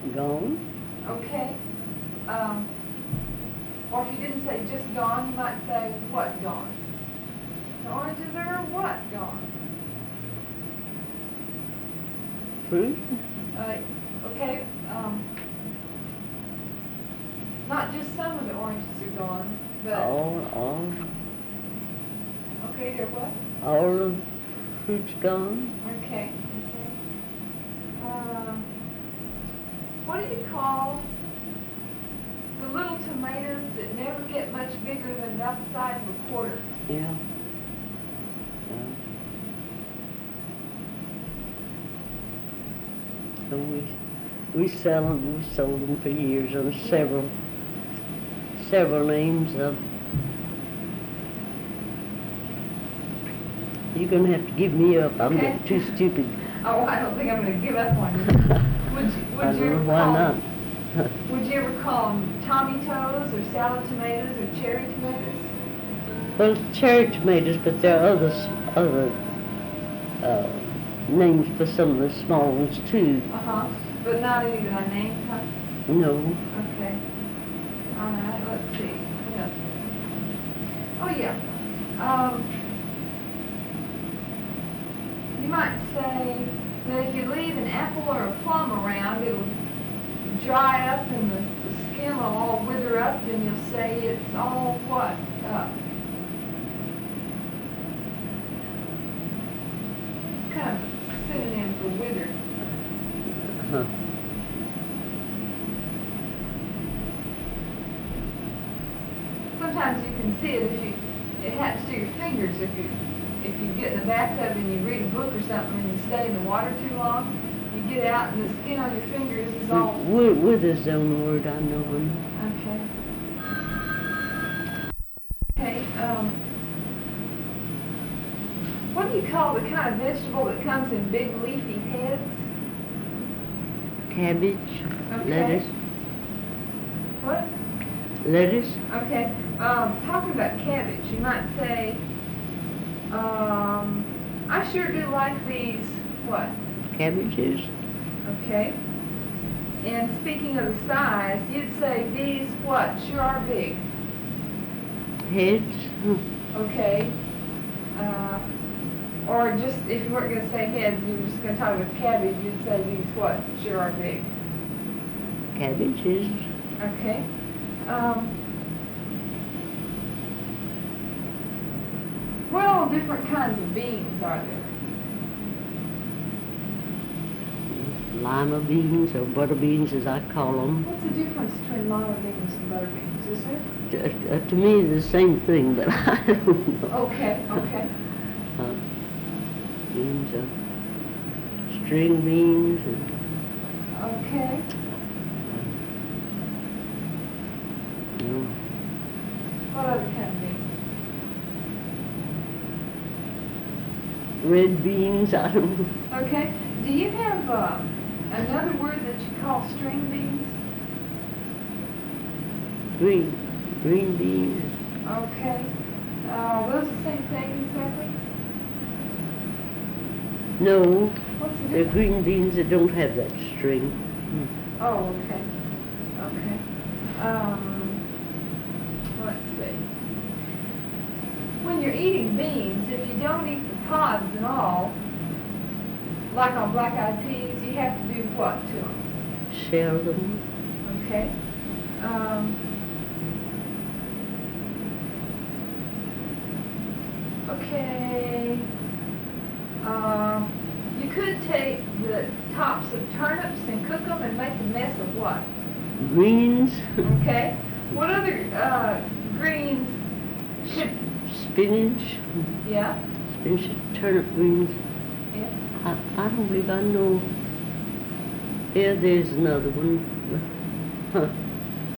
Gone. Okay. Or if you didn't say just gone, you might say what gone? The oranges are what gone? Fruit. Okay. Not just some of the oranges are gone, but All. Okay, they're what? All the fruit's gone. Okay. What do you call the little tomatoes that never get much bigger than about the size of a quarter? Yeah. So we sell them. We sold them for years under several names. You're gonna have to give me up. I'm getting too stupid. Oh, I don't think I'm gonna give up on you. Would you ever why call not? Would you ever call them Tommy Toes or salad tomatoes or cherry tomatoes? Well, cherry tomatoes, but there are other names for some of the small ones too. But not any that I named, huh? No. Okay. All right. Let's see. What else? Oh yeah. You might say that if you leave an apple or a plum around, it will dry up and the skin will all wither up, and you'll say it's all what up. It's kind of a synonym for withered. Huh. Sometimes you can see it if it happens to your fingers. If you get in the bathtub and you read a book or something and you stay in the water too long, you get out and the skin on your fingers is all... Wither's the only word I know. Okay. Okay, what do you call the kind of vegetable that comes in big leafy heads? Cabbage. Okay. Lettuce. What? Lettuce. Okay, talking about cabbage, you might say, I sure do like these, what? Cabbages. Okay. And speaking of the size, you'd say these, what, sure are big. Heads. Okay. Or just, if you weren't going to say heads, you were just going to talk about cabbage, you'd say these, what, sure are big. Cabbages. Okay. What all different kinds of beans are there? Lima beans, or butter beans as I call them. What's the difference between lima beans and butter beans, is there? To me, the same thing, but I don't know. Okay. Beans, string beans, and Okay. What other kind of beans? Red beans, I don't know. Okay. Do you have another word that you call string beans? Green beans. Okay. Those the same thing exactly? No, What's the they're difference? green beans that don't have that string. Oh, okay. Let's see. When you're eating beans, if you don't eat the pods and all, like on black-eyed peas, you have to do what to them? Shell them. Okay. Okay. You could take the tops of turnips and cook them and make a mess of what? Greens. Okay. What other greens could... Spinach. Yeah? Spinach, turnip greens. Yeah. I don't believe I know. Yeah, there's another one.